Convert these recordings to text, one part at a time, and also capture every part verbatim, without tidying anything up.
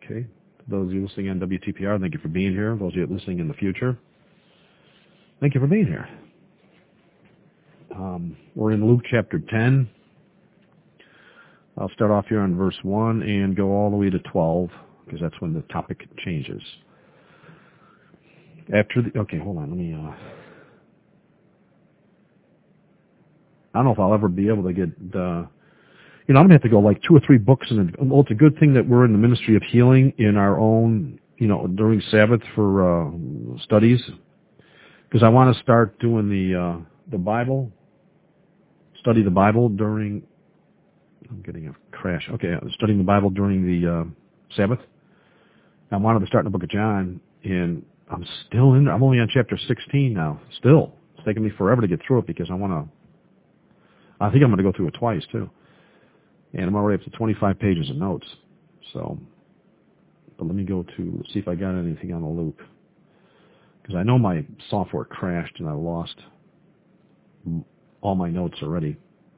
Okay. Those of you listening on W T P R, thank you for being here. Those of you listening in the future, thank you for being here. Um, we're in Luke chapter ten. I'll start off here on verse one and go all the way to twelve, because that's when the topic changes. After the, okay, hold on, let me, uh, I don't know if I'll ever be able to get, uh, you know, I'm going to have to go like two or three books, and well, it's a good thing that we're in the ministry of healing in our own, you know, during Sabbath for uh, studies, because I want to start doing the uh, the Bible, study the Bible during, I'm getting a crash, okay, studying the Bible during the uh, Sabbath. I wanted to start in the book of John, and I'm still in there. I'm only on chapter sixteen now, still. It's taking me forever to get through it because I want to, I think I'm going to go through it twice, too. And I'm already up to twenty-five pages of notes. So, but let me go to, see if I got anything on the loop. Because I know my software crashed and I lost all my notes already.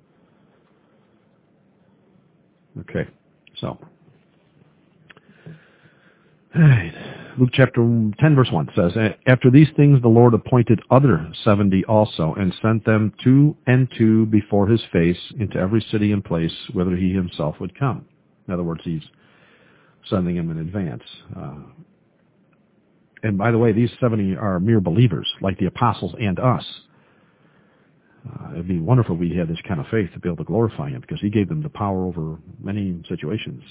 Okay, so. All right. Luke chapter ten, verse one says, after these things the Lord appointed other seventy also, and sent them two and two before his face into every city and place whither he himself would come. In other words, he's sending them in advance. Uh, and by the way, these seventy are mere believers, like the apostles and us. Uh, it'd be wonderful if we had this kind of faith to be able to glorify him, because he gave them the power over many situations.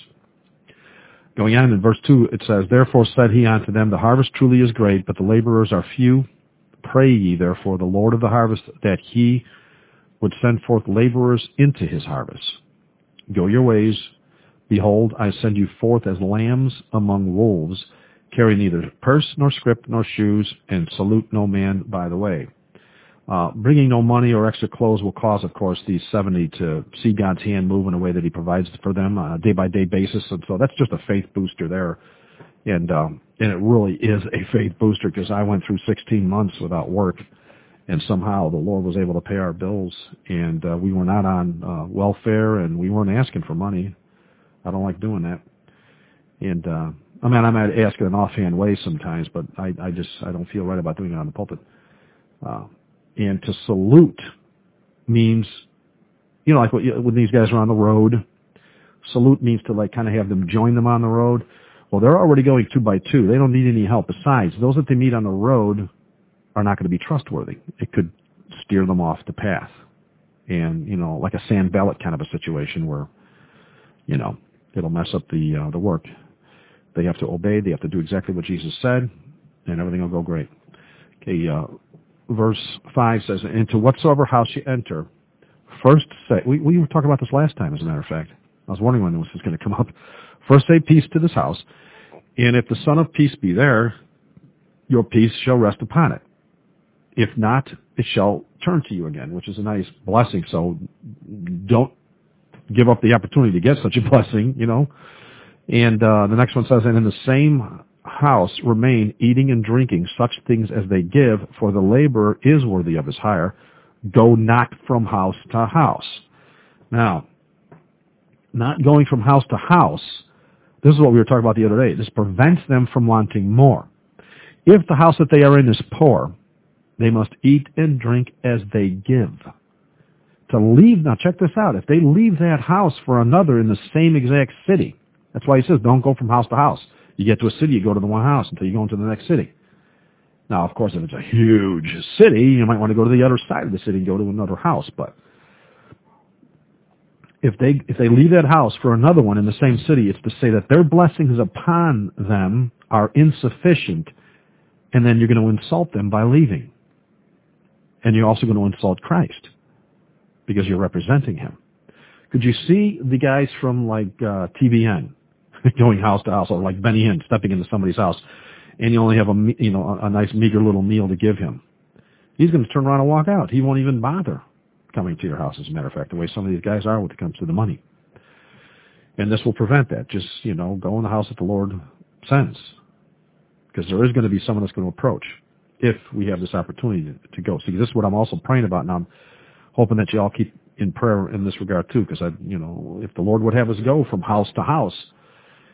Going on in verse two, it says, therefore said he unto them, the harvest truly is great, but the laborers are few. Pray ye therefore the Lord of the harvest that he would send forth laborers into his harvest. Go your ways. Behold, I send you forth as lambs among wolves. Carry neither purse nor scrip nor shoes, and salute no man by the way. Uh, bringing no money or extra clothes will cause, of course, these seventy to see God's hand move in a way that he provides for them on a day-by-day basis. And so that's just a faith booster there. And um, and it really is a faith booster, because I went through sixteen months without work, and somehow the Lord was able to pay our bills. And uh, we were not on uh, welfare, and we weren't asking for money. I don't like doing that. And, uh, I mean, I might ask in an offhand way sometimes, but I, I just I don't feel right about doing it on the pulpit. Uh And to salute means, you know, like when these guys are on the road, salute means to like kind of have them join them on the road. Well, they're already going two by two. They don't need any help. Besides, those that they meet on the road are not going to be trustworthy. It could steer them off the path. And, you know, like a sand ballot kind of a situation where, you know, it'll mess up the uh, the work. They have to obey. They have to do exactly what Jesus said, and everything will go great. Okay, uh, verse five says, into whatsoever house you enter, first say, we, we were talking about this last time, as a matter of fact. I was wondering when this was going to come up. First say peace to this house, and if the Son of Peace be there, your peace shall rest upon it. If not, it shall turn to you again, which is a nice blessing. So don't give up the opportunity to get such a blessing, you know. And uh, the next one says, and in the same house remain, eating and drinking such things as they give, for the laborer is worthy of his hire. Go not from house to house. Now, not going from house to house, this is what we were talking about the other day. This prevents them from wanting more. If the house that they are in is poor, they must eat and drink as they give. To leave, now check this out, if they leave that house for another in the same exact city, that's why he says don't go from house to house. You get to a city, you go to the one house until you go into the next city. Now, of course, if it's a huge city, you might want to go to the other side of the city and go to another house. But if they if they leave that house for another one in the same city, it's to say that their blessings upon them are insufficient, and then you're going to insult them by leaving. And you're also going to insult Christ because you're representing him. Could you see the guys from like uh, T V N going house to house, or like Benny Hinn stepping into somebody's house, and you only have a you know a, a nice meager little meal to give him? He's going to turn around and walk out. He won't even bother coming to your house, as a matter of fact, the way some of these guys are when it comes to the money. And this will prevent that. Just, you know, go in the house that the Lord sends, because there is going to be someone that's going to approach if we have this opportunity to, to go. See, this is what I'm also praying about, and I'm hoping that you all keep in prayer in this regard too, because I, you know, if the Lord would have us go from house to house,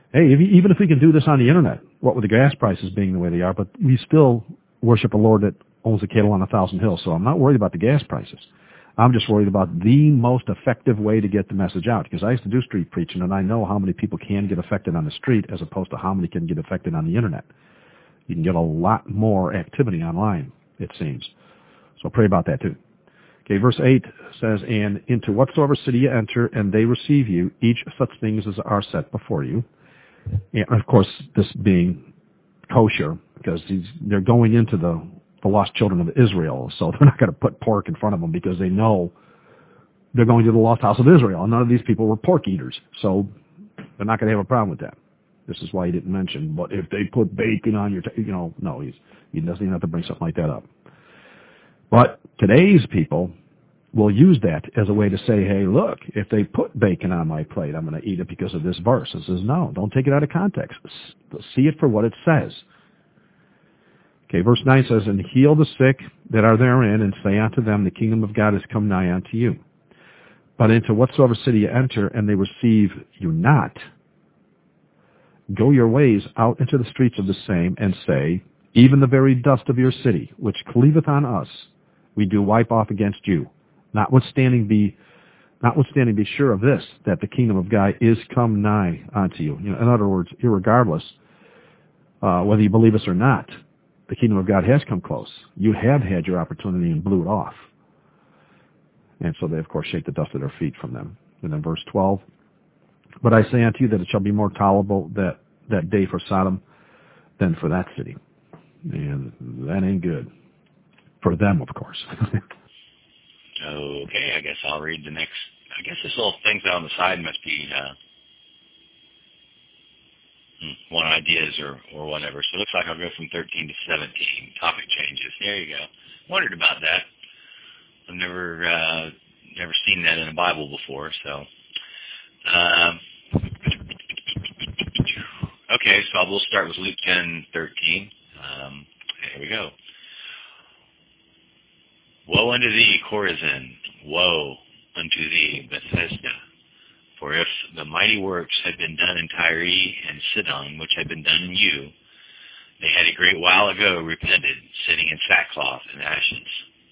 hey, if, even if we can do this on the internet, what with the gas prices being the way they are, but we still worship a Lord that owns a cattle on a thousand hills, so I'm not worried about the gas prices. I'm just worried about the most effective way to get the message out, because I used to do street preaching, and I know how many people can get affected on the street as opposed to how many can get affected on the internet. You can get a lot more activity online, it seems. So pray about that too. Okay, verse eight says, and into whatsoever city you enter, and they receive you, each such things as are set before you. And of course, this being kosher, because he's, they're going into the, the lost children of Israel, so they're not going to put pork in front of them because they know they're going to the lost house of Israel, and none of these people were pork eaters, so they're not going to have a problem with that. This is why he didn't mention, but if they put bacon on your, t- you know, no, he's, he doesn't even have to bring something like that up. But today's people will use that as a way to say, hey, look, if they put bacon on my plate, I'm going to eat it because of this verse. It says, no, don't take it out of context. See it for what it says. Okay, verse nine says, and heal the sick that are therein, and say unto them, the kingdom of God is come nigh unto you. But into whatsoever city you enter, and they receive you not, go your ways out into the streets of the same, and say, even the very dust of your city, which cleaveth on us, we do wipe off against you. Notwithstanding be, notwithstanding be sure of this, that the kingdom of God is come nigh unto you. You know, in other words, irregardless, uh, whether you believe us or not, the kingdom of God has come close. You have had your opportunity and blew it off. And so they, of course, shake the dust of their feet from them. And then verse twelve, but I say unto you that it shall be more tolerable that, that day for Sodom than for that city. And that ain't good. For them, of course. Okay, I guess I'll read the next. I guess this little things on the side must be uh, one ideas or, or whatever. So it looks like I'll go from thirteen to seventeen. Topic changes. There you go. Wondered about that. I've never uh, never seen that in the Bible before. So, um, okay, so we'll start with Luke ten thirteen. Um, here we go. Woe unto thee, Chorazin! Woe unto thee, Bethesda! For if the mighty works had been done in Tyre and Sidon, which had been done in you, they had a great while ago repented, sitting in sackcloth and ashes.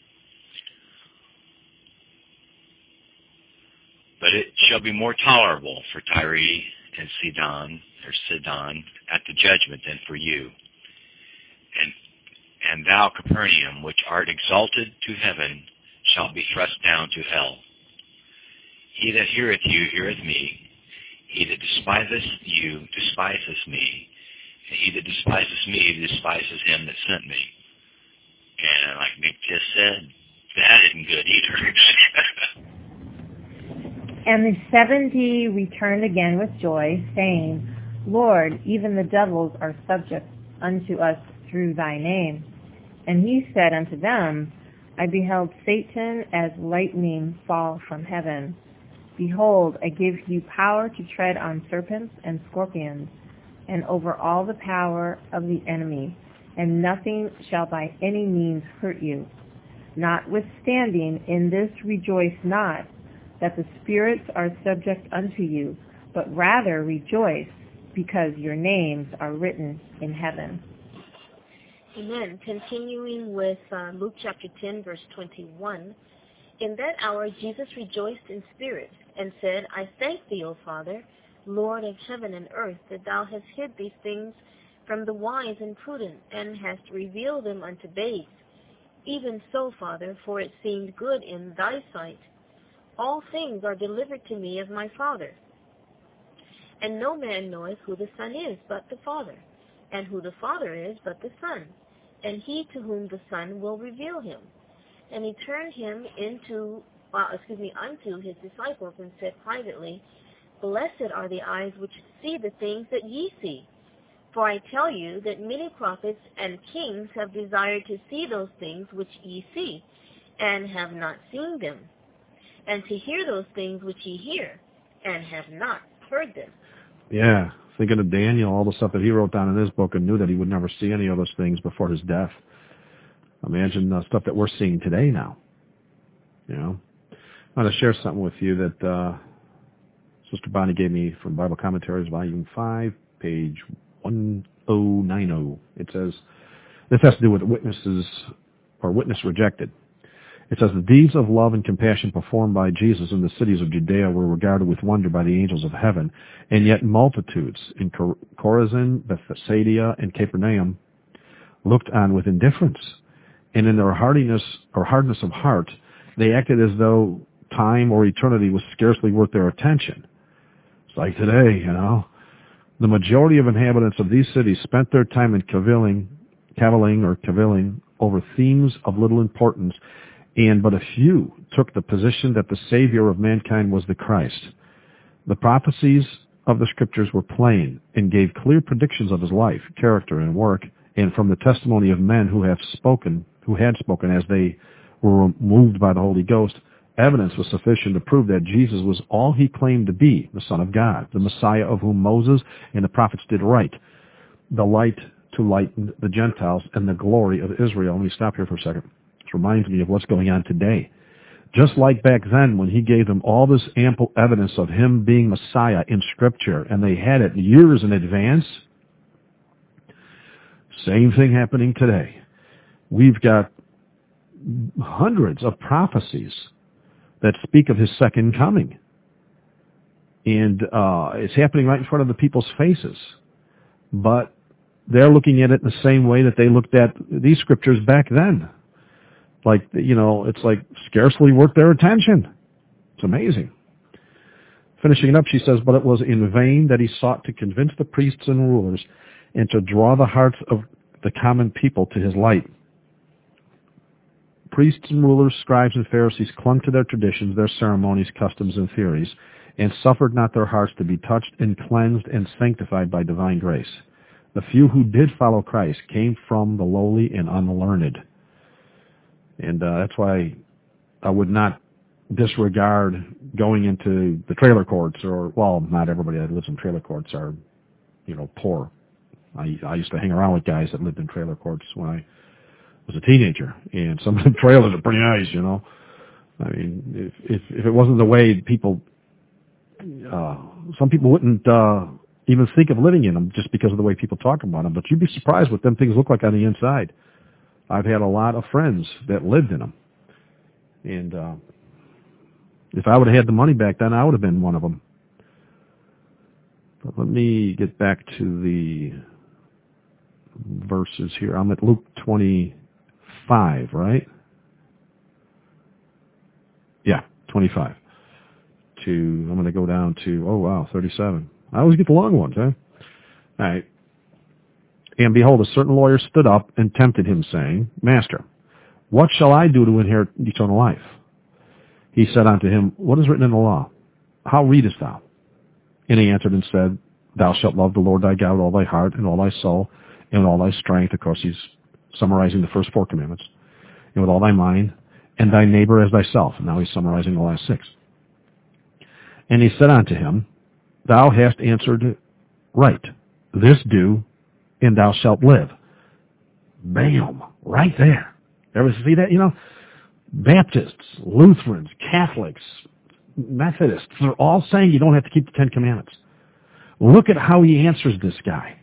But it shall be more tolerable for Tyre and Sidon, or Sidon, at the judgment than for you. And And thou, Capernaum, which art exalted to heaven, shalt be thrust down to hell. He that heareth you heareth me. He that despiseth you despiseth me. And he that despiseth me despises him that sent me. And like Nick just said, that isn't good either. And the seventy returned again with joy, saying, Lord, even the devils are subject unto us through thy name. And he said unto them, I beheld Satan as lightning fall from heaven. Behold, I give you power to tread on serpents and scorpions, and over all the power of the enemy, and nothing shall by any means hurt you. Notwithstanding, in this rejoice not, that the spirits are subject unto you, but rather rejoice, because your names are written in heaven. Amen. Continuing with uh, Luke chapter ten, verse twenty-one. In that hour Jesus rejoiced in spirit, and said, I thank thee, O Father, Lord of heaven and earth, that thou hast hid these things from the wise and prudent, and hast revealed them unto babes. Even so, Father, for it seemed good in thy sight. All things are delivered to me of my Father. And no man knoweth who the Son is but the Father, and who the Father is but the Son, and he to whom the Son will reveal him. And he turned him into, uh, excuse me, unto his disciples, and said privately, Blessed are the eyes which see the things that ye see. For I tell you that many prophets and kings have desired to see those things which ye see, and have not seen them, and to hear those things which ye hear, and have not heard them. Yeah, thinking of Daniel, all the stuff that he wrote down in his book, and knew that he would never see any of those things before his death. Imagine the stuff that we're seeing today now. You know, I want to share something with you that uh, Sister Bonnie gave me from Bible Commentaries, Volume five, page one oh nine oh. It says, this has to do with witnesses or witness rejected. It says, the deeds of love and compassion performed by Jesus in the cities of Judea were regarded with wonder by the angels of heaven, and yet multitudes in Chorazin, Bethsaida, and Capernaum looked on with indifference, and in their hardiness or hardness of heart, they acted as though time or eternity was scarcely worth their attention. It's like today, you know. The majority of inhabitants of these cities spent their time in cavilling, cavilling or cavilling over themes of little importance, and but a few took the position that the Savior of mankind was the Christ. The prophecies of the Scriptures were plain and gave clear predictions of his life, character, and work, and from the testimony of men who have spoken, who had spoken as they were moved by the Holy Ghost, evidence was sufficient to prove that Jesus was all he claimed to be, the Son of God, the Messiah of whom Moses and the prophets did write, the light to lighten the Gentiles and the glory of Israel. Let me stop here for a second. Reminds me of what's going on today. Just like back then when he gave them all this ample evidence of him being Messiah in Scripture, and they had it years in advance, same thing happening today. We've got hundreds of prophecies that speak of his second coming. And uh, it's happening right in front of the people's faces. But they're looking at it in the same way that they looked at these Scriptures back then. Like, you know, it's like scarcely worth their attention. It's amazing. Finishing it up, she says, but it was in vain that he sought to convince the priests and rulers and to draw the hearts of the common people to his light. Priests and rulers, scribes and Pharisees clung to their traditions, their ceremonies, customs, and theories, and suffered not their hearts to be touched and cleansed and sanctified by divine grace. The few who did follow Christ came from the lowly and unlearned. And uh, that's why I would not disregard going into the trailer courts, or, well, not everybody that lives in trailer courts are, you know, poor. I, I used to hang around with guys that lived in trailer courts when I was a teenager, and some of the trailers are pretty nice, you know. I mean, if if, if it wasn't the way people, uh, some people wouldn't uh, even think of living in them just because of the way people talk about them, but you'd be surprised what them things look like on the inside. I've had a lot of friends that lived in them. And uh, if I would have had the money back then, I would have been one of them. But let me get back to the verses here. I'm at Luke twenty-five, right? Yeah, twenty-five. To I'm going to go down to, oh, wow, thirty-seven. I always get the long ones, huh? All right. And behold, a certain lawyer stood up and tempted him, saying, Master, what shall I do to inherit eternal life? He said unto him, What is written in the law? How readest thou? And he answered and said, Thou shalt love the Lord thy God with all thy heart and all thy soul and with all thy strength. Of course, he's summarizing the first four commandments. And with all thy mind, and thy neighbor as thyself. And now he's summarizing the last six. And he said unto him, Thou hast answered right. This do, and thou shalt live. Bam! Right there. Ever see that? You know, Baptists, Lutherans, Catholics, Methodists, they're all saying you don't have to keep the Ten Commandments. Look at how he answers this guy.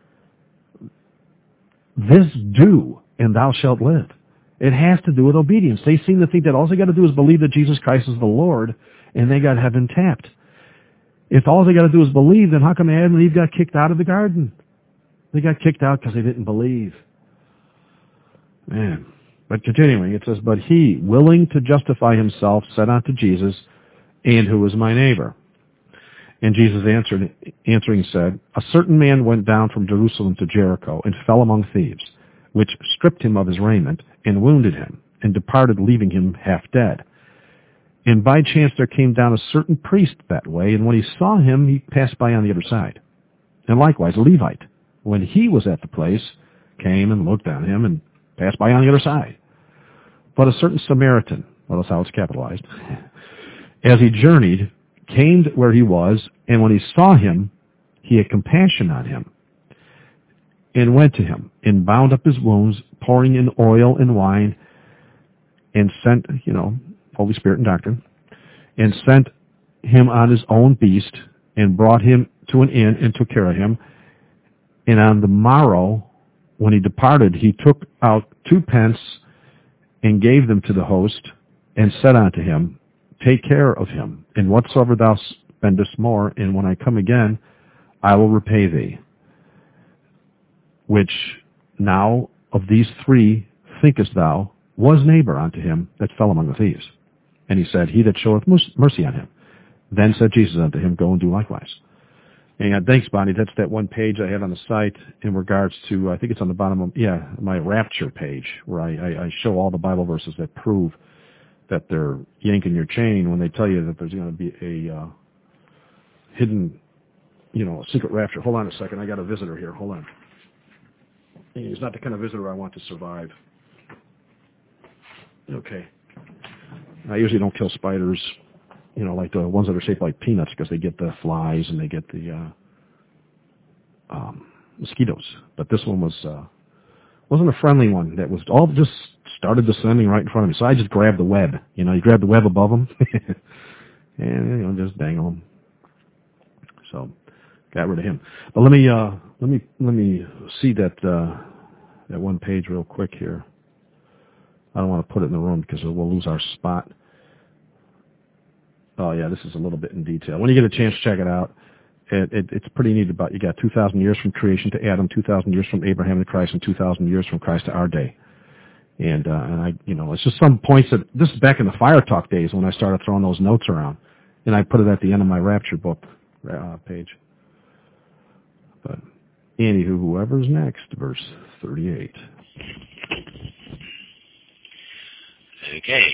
This do, and thou shalt live. It has to do with obedience. They seem to think that all they got to do is believe that Jesus Christ is the Lord, and they got heaven tapped. If all they got to do is believe, then how come Adam and Eve got kicked out of the garden? They got kicked out because they didn't believe. Man. But continuing, it says, But he, willing to justify himself, said unto Jesus, And who is my neighbor? And Jesus answered, answering said, A certain man went down from Jerusalem to Jericho, and fell among thieves, which stripped him of his raiment, and wounded him, and departed, leaving him half dead. And by chance there came down a certain priest that way, and when he saw him, he passed by on the other side. And likewise a Levite, when he was at the place, came and looked on him, and passed by on the other side. But a certain Samaritan, well, that's how it's capitalized, as he journeyed, came to where he was, and when he saw him, he had compassion on him, and went to him, and bound up his wounds, pouring in oil and wine, and sent, you know, Holy Spirit and doctrine, and sent him on his own beast, and brought him to an inn, and took care of him. And on the morrow, when he departed, he took out two pence and gave them to the host, and said unto him, Take care of him, and whatsoever thou spendest more, and when I come again, I will repay thee. Which now of these three thinkest thou was neighbor unto him that fell among the thieves? And he said, He that showeth mercy on him. Then said Jesus unto him, Go and do likewise. And thanks, Bonnie. That's that one page I had on the site in regards to, I think it's on the bottom of, yeah, my Rapture page, where I, I, I show all the Bible verses that prove that they're yanking your chain when they tell you that there's going to be a uh, hidden, you know, secret rapture. Hold on a second. I got a visitor here. Hold on. He's not the kind of visitor I want to survive. Okay. I usually don't kill spiders, you know, like the ones that are shaped like peanuts, because they get the flies and they get the uh, um, mosquitoes. But this one was uh, wasn't a friendly one. That was all just started descending right in front of me. So I just grabbed the web. You know, you grab the web above them, and you know, just dangle them. So got rid of him. But let me uh, let me let me see that uh, that one page real quick here. I don't want to put it in the room because we'll lose our spot. Oh, yeah, this is a little bit in detail. When you get a chance, check it out. It, it, it's pretty neat. About you got two thousand years from creation to Adam, two thousand years from Abraham to Christ, and two thousand years from Christ to our day. And, uh, and I, you know, it's just some points that, this is back in the Fire Talk days when I started throwing those notes around. And I put it at the end of my Rapture book uh, page. But, anywho, whoever's next, verse thirty-eight. Okay.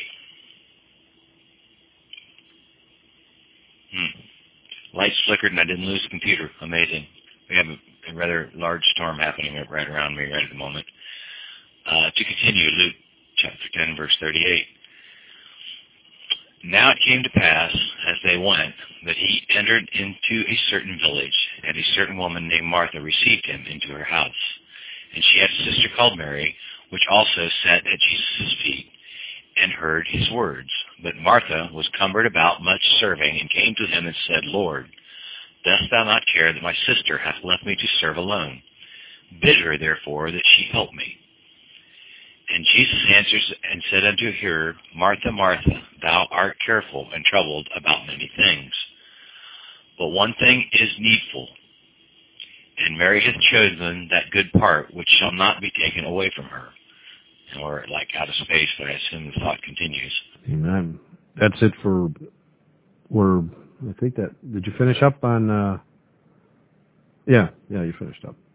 Hmm. Lights flickered and I didn't lose the computer. Amazing. We have a, a rather large storm happening right around me right at the moment. Uh, to continue, Luke chapter ten, verse thirty-eight. Now it came to pass, as they went, that he entered into a certain village, and a certain woman named Martha received him into her house. And she had a sister called Mary, which also sat at Jesus' feet, and heard his words. But Martha was cumbered about much serving, and came to him and said, Lord, dost thou not care that my sister hath left me to serve alone? Bid her therefore that she help me. And Jesus answers and said unto her, Martha, Martha, thou art careful and troubled about many things. But one thing is needful, and Mary hath chosen that good part which shall not be taken away from her. Or like out of space, but I assume the thought continues. Amen. That's it for, we're, I think that, did you finish up on, uh, yeah, yeah, you finished up.